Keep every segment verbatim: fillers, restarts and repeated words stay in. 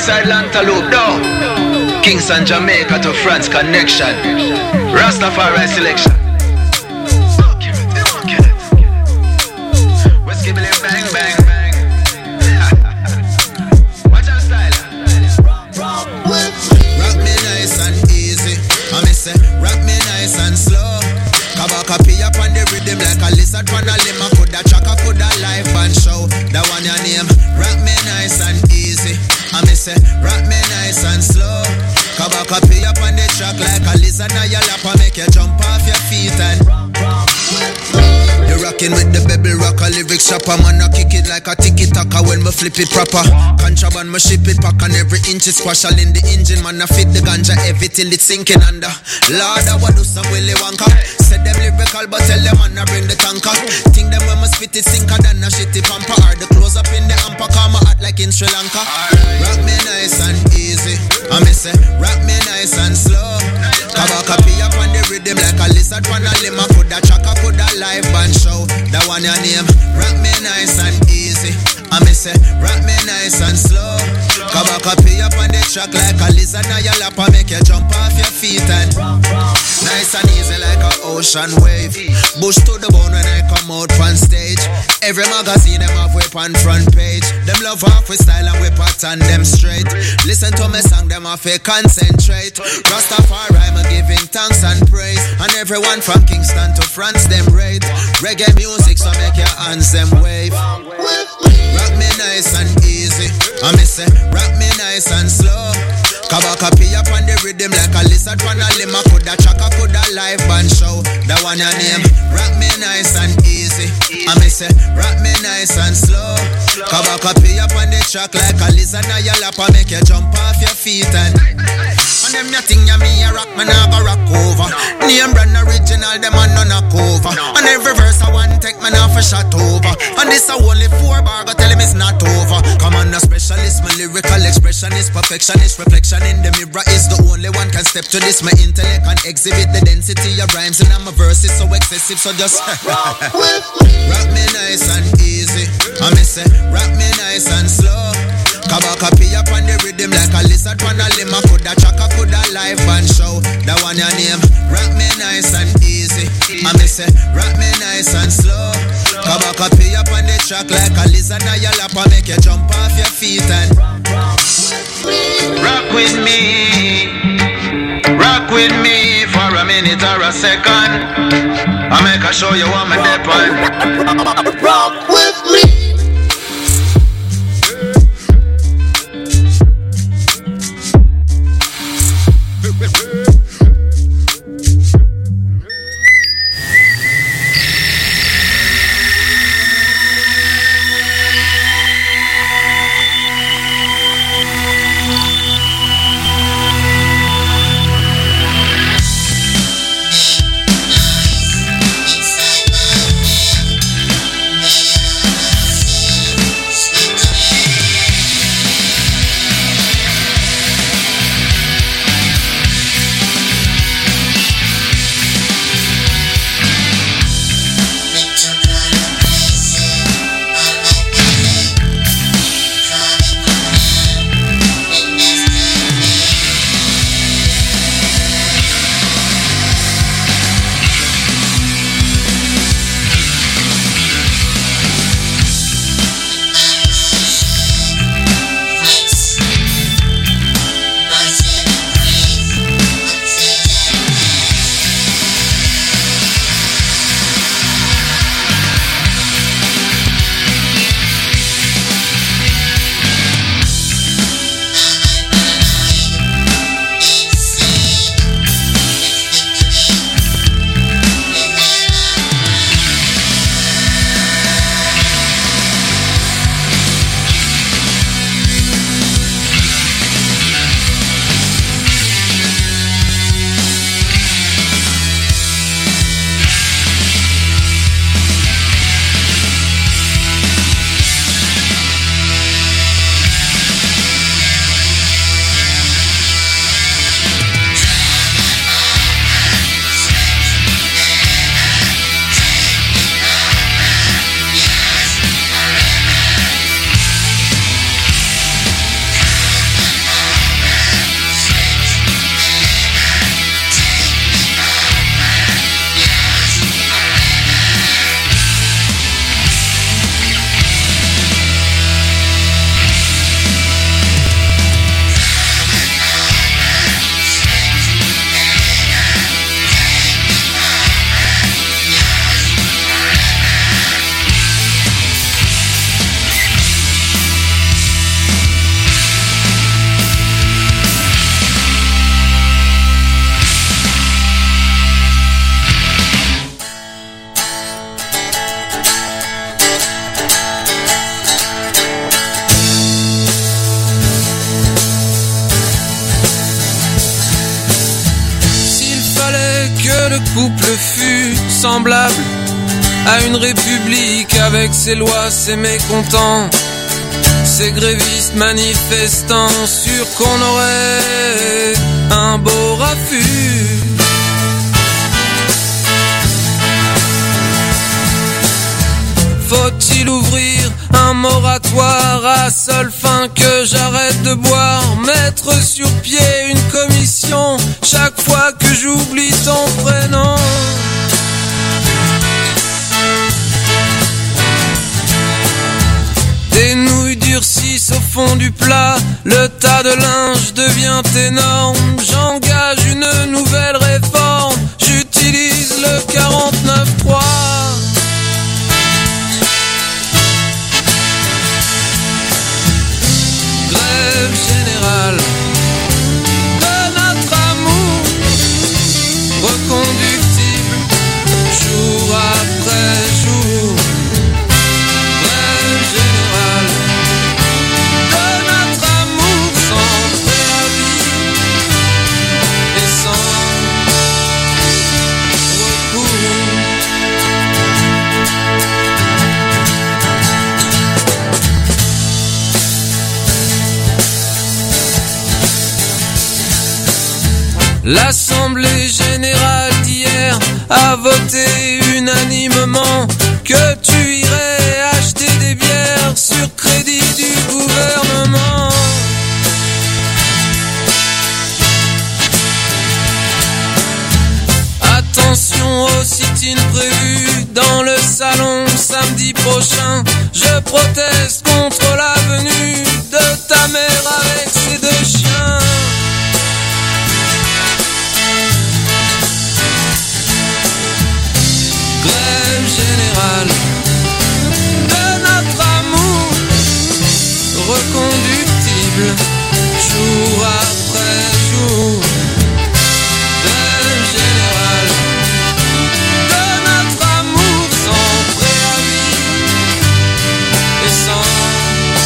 Alongside Lantaloupe, though. Kingston, Jamaica to France connection. Rastafari selection. West Gibble bang bang bang. Watch our style. Rock me nice and easy. I me say rock me nice and slow. Kabaka pee up on the rhythm like a lizard on a limb. I coulda track, I coulda live and show. That one your name. Rock me nice and easy. I me say rock me nice and slow. Kabaka pee up on the track like a lizard on your lap. I make you jump off your feet and you're rocking with the baby rocker lyrics shopper. Man, I kick it like a tiki-taka when me flip it proper. Contraband, me ship it pack and every inch is squash all in the engine. Man, I fit the ganja heavy till it's sinking under. Lord, I want do some Willy Wonka. Said them lyrical, but tell them man, I bring the tanker. Think them when me spit it sinker than a shitty pamper. Or the close up in the amper, come out like in Sri Lanka. Rock me nice and easy. I me say, rock me nice and slow. Kabaka pee up on the rhythm like a lizard on a limb. I coulda track, I coulda live band show. That one your name. Rock me nice and easy. I me say, rock me nice and slow. Kabaka pee up on the track like a lizard on your lap. I make you jump off your feet and nice and easy like an ocean wave. Bush to the bone when I come out on stage. Every magazine them have whip on front page. Them love half with style and whip pattern them straight. Listen to me song, them have to concentrate. Rastafari, me giving thanks and praise. And everyone from Kingston to France, them rate. Reggae music, so make your hands them wave. Rock me nice and easy. I me say, rock me nice and slow. Kabaka pee up on the rhythm like a lizard on a limb. I coulda track, I coulda live band show. That one your name. Rock me nice and easy. I me say, rock me nice and slow. Kabaka pee up on the track like a lizard on your lap. I make you jump off your feet and and them ya thing ya me a rock, man I go rock over. Name brand original, them a none a cover. And every verse I want take man off a shot over. And this a only four bar, go tell him it's not over. Come on, a specialist, my lyrical expressionist, perfectionist, reflection in the mirror is the only one can step to this. My intellect and exhibit the density of rhymes and my verses so excessive, so just rock me nice and easy. I me say, rock me nice and slow. Kabaka pee up on the rhythm like a lizard on a limb. I coulda track, I coulda live band show. That one your name. Rock me nice and easy. I me say, rock me nice and slow. Kabaka pee up on the track like a lizard on your lap. I make you jump off your feet and rock with me. Rock with me for a minute or a second. I make a show you what my dep on. rock with me. que le couple fut semblable à une république avec ses lois, ses mécontents, ces grévistes manifestants, sûrs qu'on aurait un beau raffut. Faut-il ouvrir un moratoire à seule fin que j'arrête de boire, mettre sur pied une commission chaque fois que j'oublie ton prénom? Des nouilles durcissent au fond du plat, le tas de linge devient énorme. J'engage une nouvelle réforme, j'utilise le quarante-neuf trois. Grève générale de notre amour, reconductible jour après jour. Grève générale de notre amour sans préavis et sans recours. L'Assemblée générale d'hier a voté unanimement que tu irais acheter des bières sur crédit du gouvernement. Attention au sit-in prévu dans le salon samedi prochain. Je proteste contre la venue de ta mère avec ses deux chiens. Grève générale de notre amour, reconductible jour après jour. Grève générale de notre amour sans préavis et sans recours.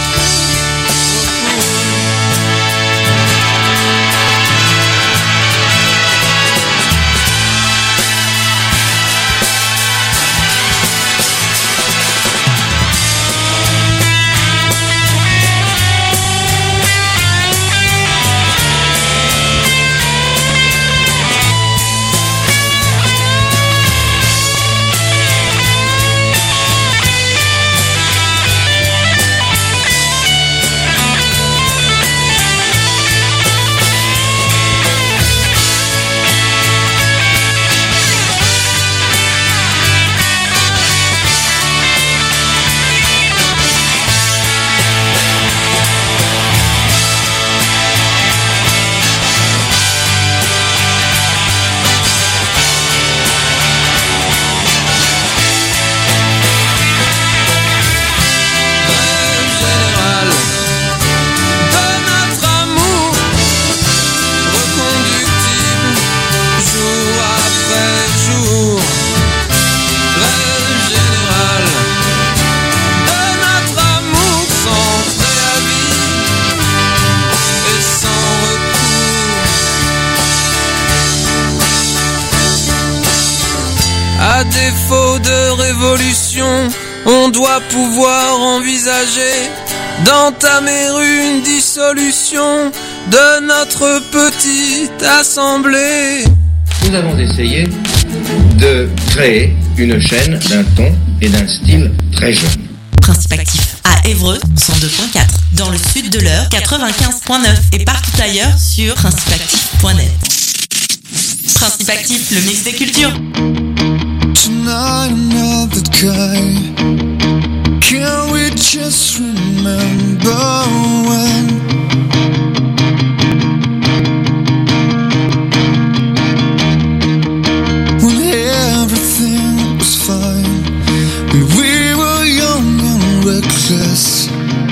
À défaut de révolution, on doit pouvoir envisager d'entamer une dissolution de notre petite assemblée. Nous avons essayé de créer une chaîne d'un ton et d'un style très jeune. Principe actif à Évreux, cent deux point quatre, dans le sud de l'Eure, quatre-vingt-quinze point neuf et partout ailleurs sur principe actif point net. Principe actif, le mix des cultures. Tonight another guy. Can we just remember when when everything was fine, when we were young and reckless,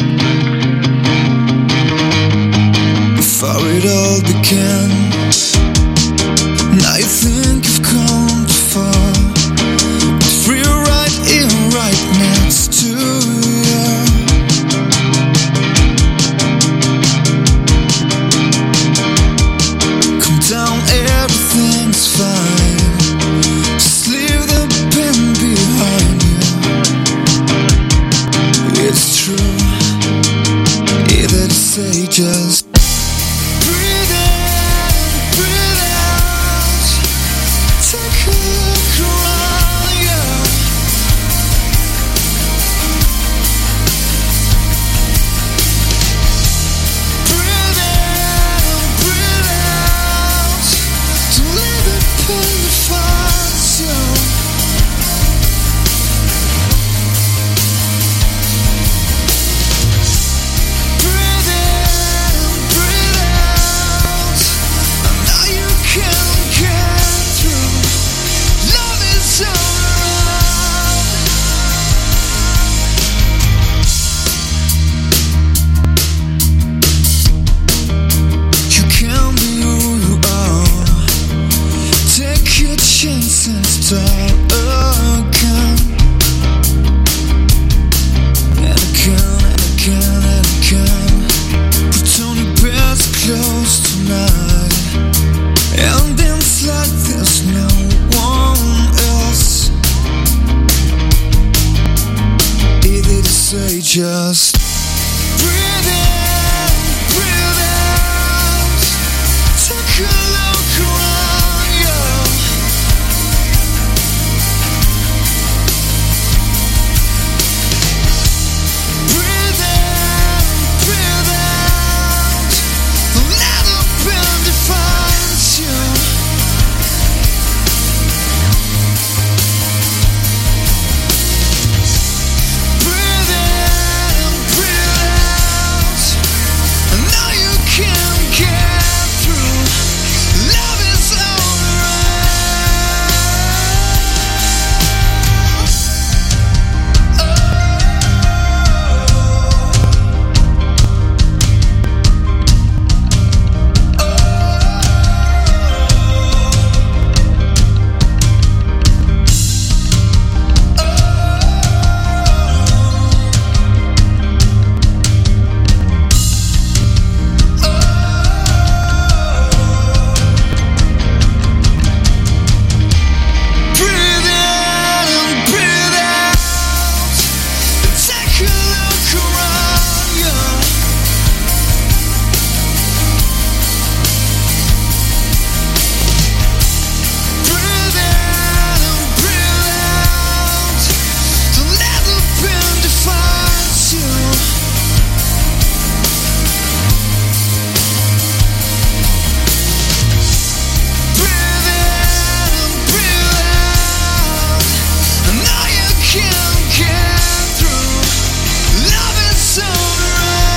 before it all began. Now you think you've come too far, but we're right here, right next to you. Come down, everything's fine. just breathe in, breathe out. Take a look around you. Breathe in, breathe out. Never been defines you. Breathe in, breathe out. Now you can get through. Love is breathe in, breathe out. Take a look around you. Breathe in, breathe out. Never been defines you. Breathe in, breathe out. Now you can get through. Love is alright.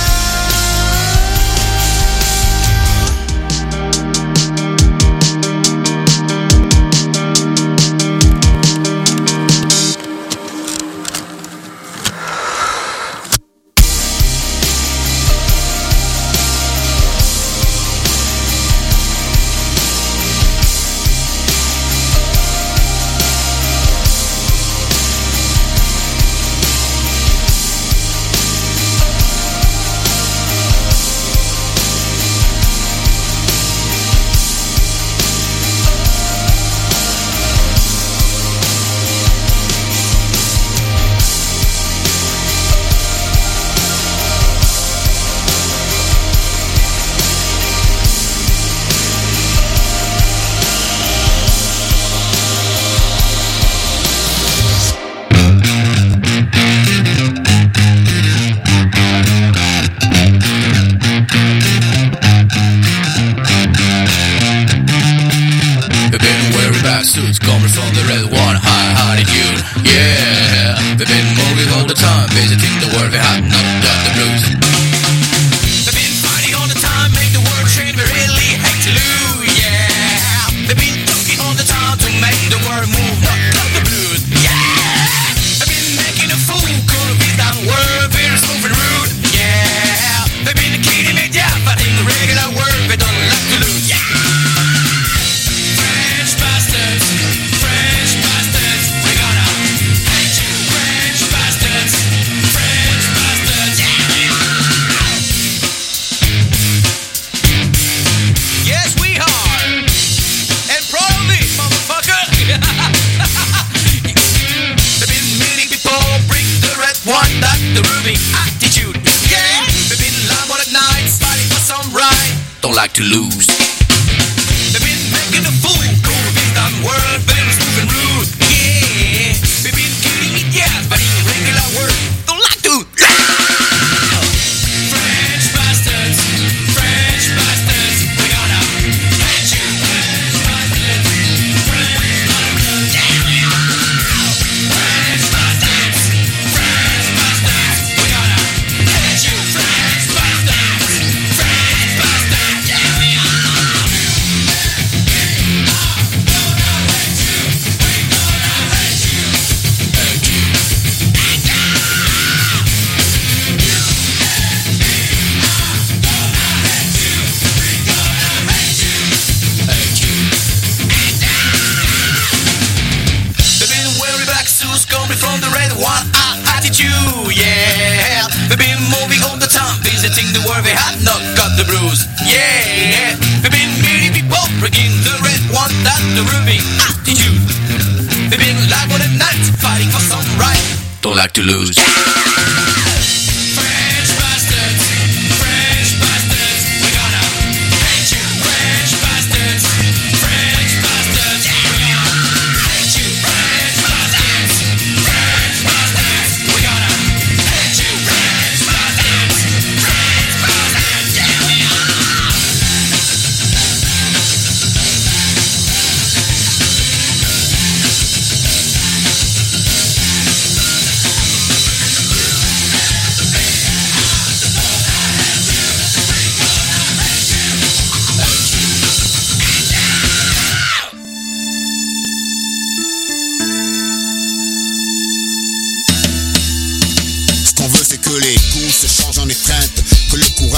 They've been wearing black suits coming from the red one, high attitude, yeah. They've been moving all the time, visiting the world, they have not got the blues. They've been fighting all the time, make the world change, we really hate to lose, yeah. They've been talking all the time to make the world move, not got the blues, yeah. They've been making a fool, gonna be that world, very smooth and rude, yeah. They've been kidding it, yeah, but in the regular world, they don't like to lose, yeah. French bastards, French bastards, we gonna hate you. French bastards, French bastards, yeah. Yes, we are, and proud of it, motherfucker. There've been many people bring the red one, that the ruby attitude, yeah. They've been live all at night, fighting for some right, don't like to lose. They've been making a fool, cool with that world, very smooth and rude, yeah. They've been kidding it, yeah, but in regular world, don't like to. French bastards, French bastards, we gonna hate you. French bastards, French bastards, yeah. French bastards, French bastards, we gonna hate you. French bastards, French bastards, yeah. They've been wearing black suits coming from the red one attitude, yeah. They've been moving all the time, visiting the world, they have not got the blues, yeah. They've been meeting people, bringing the red one, that the ruby attitude. They've been live all the night, fighting for some right, don't like to lose.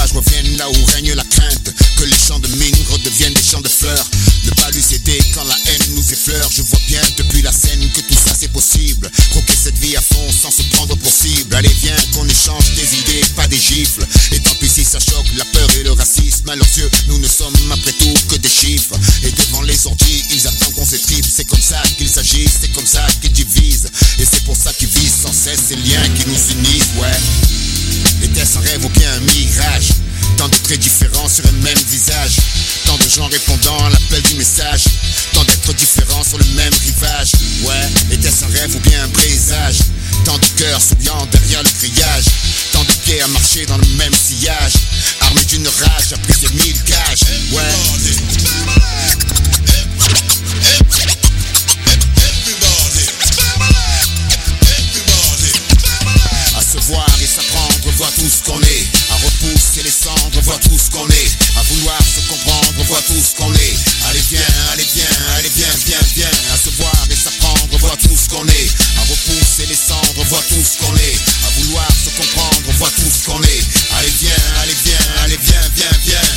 sauvages reviennent là où règne la crainte, que les champs de mine redeviennent des champs de fleurs. Ne pas lui céder quand la haine nous effleure. Je vois bien depuis la scène que tout ça c'est possible. Croquer cette vie à fond sans se prendre pour cible. Allez viens qu'on échange des idées, pas des gifles. Et tant pis si ça choque la peur et le racisme. À leurs yeux nous ne sommes après tout que des chiffres. Et devant les orgies ils attendent qu'on s'étripe. C'est comme ça qu'ils agissent, c'est comme ça qu'ils divisent. Et c'est pour ça qu'ils visent sans cesse ces liens qui nous unissent, ouais. Était-ce un rêve ou bien un mirage? Tant de traits différents sur un même visage. Tant de gens répondant à l'appel du message. Tant d'êtres différents sur le même rivage. Ouais, était-ce un rêve ou bien un présage? Tant de cœurs s'oubliant derrière le grillage. Tant de pieds à marcher dans le même sillage. Armé d'une rage, après ces mille cages. Ouais. À se voir et s'apprendre, voir tout ce qu'on est. À repousser les cendres, voir tout ce qu'on est. À vouloir se comprendre, voir tout ce qu'on est. Allez viens, allez viens, allez viens, viens, viens. À se voir et s'apprendre, voir tout ce qu'on est. À repousser les cendres, voir tout ce qu'on est. À vouloir se comprendre, voir tout ce qu'on est. Allez viens, allez viens, allez viens, viens, viens.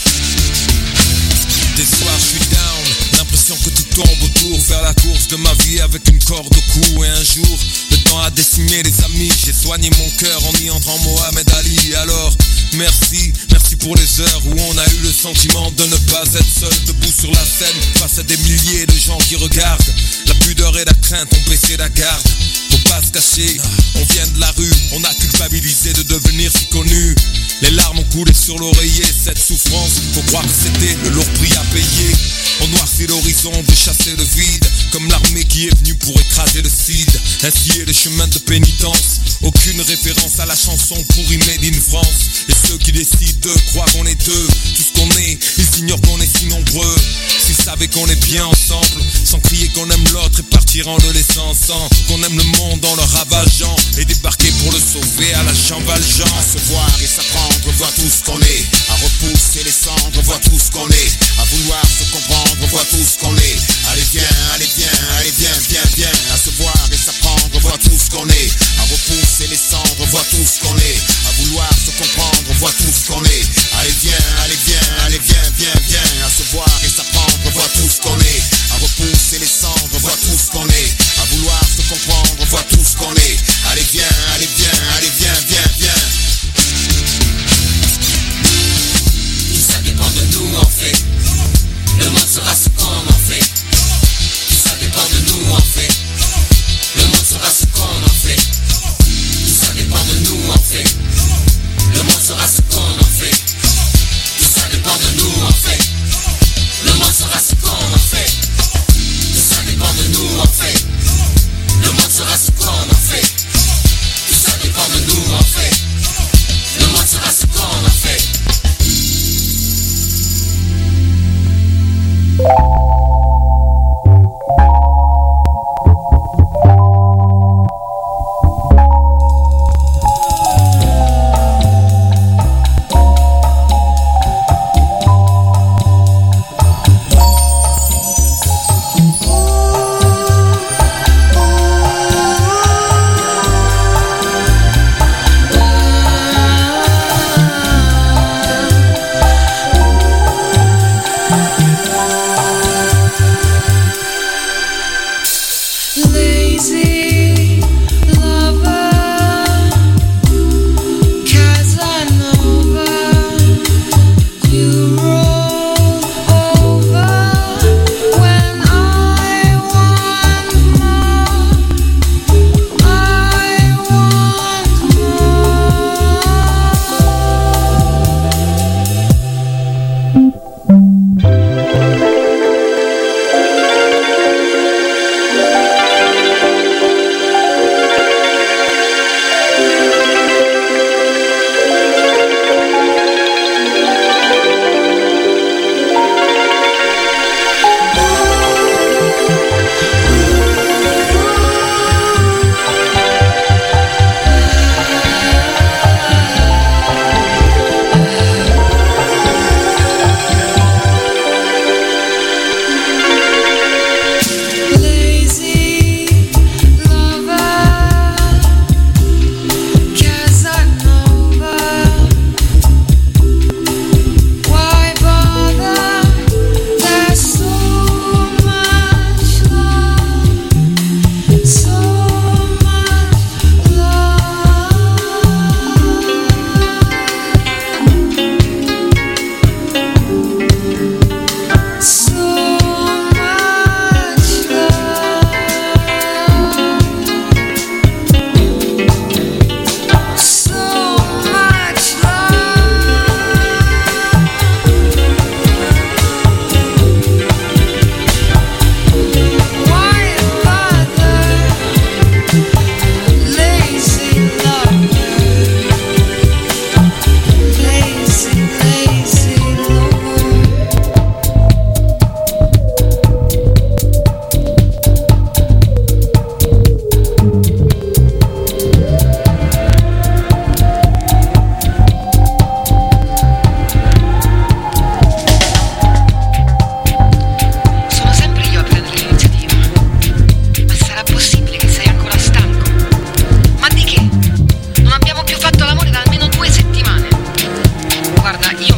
Des soirs je suis down, l'impression que tout tombe autour. Faire la course de ma vie avec une corde au cou. Et un jour, le temps a décimé les amis. J'ai soigné mon cœur en y entrant Mohamed Ali. Alors, merci, merci pour les heures où on a eu le sentiment de ne pas être seul. Debout sur la scène, face à des milliers de gens qui regardent. La pudeur et la crainte ont baissé la garde. Faut pas se cacher, on vient de la rue. On a culpabilisé de devenir si connu. Les larmes ont coulé sur l'oreiller. Cette souffrance, faut croire que c'était le lourd prix à payer. On noircit l'horizon, veut chasser le vide. Comme l'armée qui est venue pour écraser le cid. Ainsi est le chemin de pénitence. Aucune référence à la chanson pourrie made in France. Et ceux qui décident de croire qu'on est deux. Tout ce qu'on est, ils ignorent qu'on est si nombreux. S'ils savaient qu'on est bien ensemble, sans crier qu'on aime l'autre et partir en le laissant sans. Qu'on aime le monde en le ravageant et débarquer pour le sauver à la Jean Valjean. À se voir et s'apprendre, voir tout ce qu'on est. À repousser les cendres, voir tout ce qu'on est. À vouloir se comprendre, voir tout ce qu'on est. Allez viens, allez viens, allez viens, viens, viens. À se voir et s'apprendre, voir tout ce qu'on est. À repousser les cendres, voir tout ce qu'on est. À vouloir se comprendre, voir tout ce qu'on est. Allez viens, allez viens, allez viens, viens, viens. À se voir et s'apprendre, voir tout ce qu'on est. À repousser les cendres, voir tout ce qu'on est. À vouloir se comprendre, voir tout ce qu'on est. Allez viens, allez viens, allez viens, viens, viens. Tout ça dépend de nous, on fait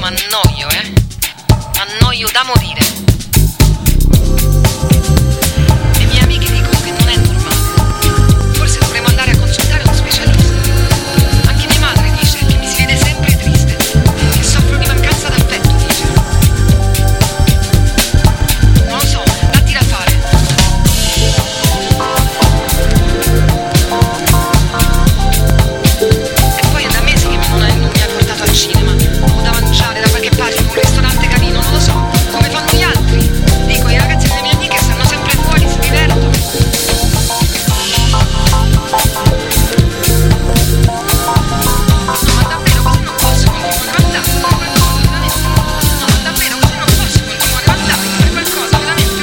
m'annoio, eh? M'annoio da morire. Le mie amiche dicono che non è normale. Forse dovremmo andare a consultare uno specialista. Anche mia madre dice che mi si vede sempre triste, che soffro di mancanza d'affetto, dice. Non lo so, datti da fare. E poi è da mesi che non mi ha portato al cinema o da mangiare da qualche parte in un ristorante carino, non lo so, come fanno gli altri. Dico, i ragazzi delle mie amiche stanno sempre fuori, si divertono. No, ma davvero così non posso continuare a andare, fare qualcosa, veramente. No, ma davvero così non posso continuare a andare, fare qualcosa, veramente.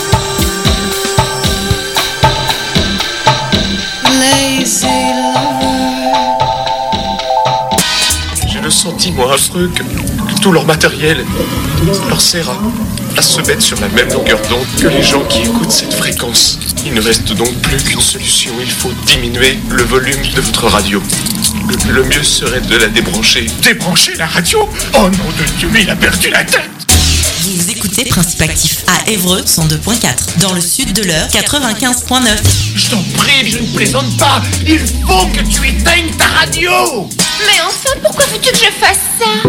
Lazy lover. J'ai le sentiment affreux que, que tout leur matériel leur sert à, à se mettre sur la même longueur d'onde que les gens qui écoutent cette fréquence. Il ne reste donc plus qu'une solution, il faut diminuer le volume de votre radio. Le, le mieux serait de la débrancher. Débrancher la radio? Oh nom de Dieu, mais il a perdu la tête! Vous écoutez Principe Actif à Évreux cent deux point quatre, dans le sud de l'Eure quatre-vingt-quinze point neuf. Je t'en prie, je ne plaisante pas. Il faut que tu éteignes ta radio. Mais enfin, pourquoi veux-tu que je fasse ça?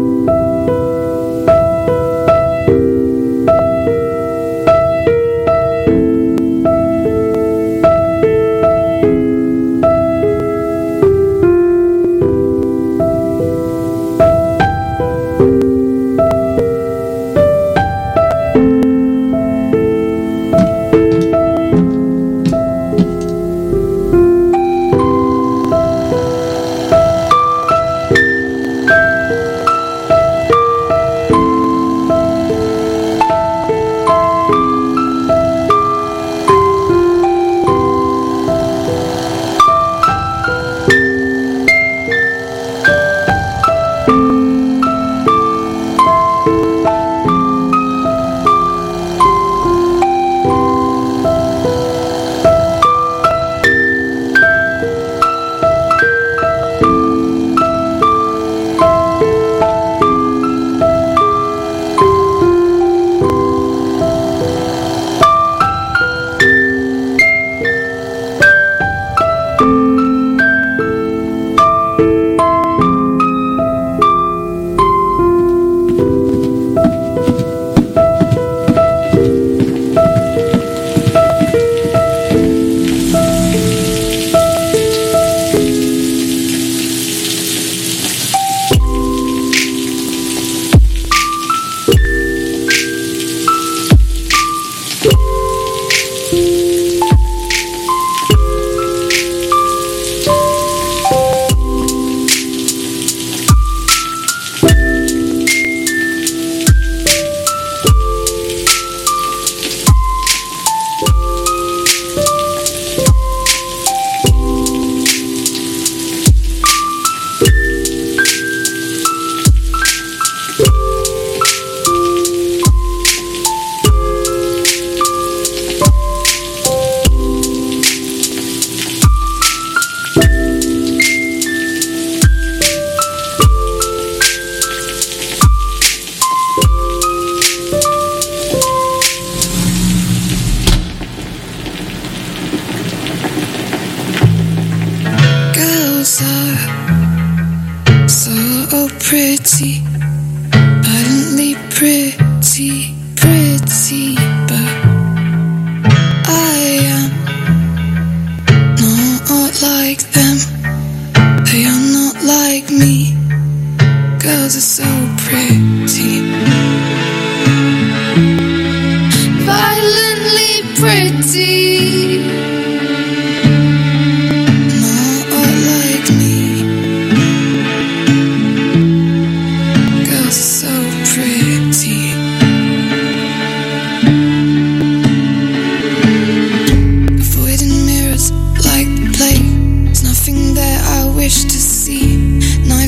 Pretty, violently pretty, pretty, but I am not like them. They are not like me. Girls are so pretty.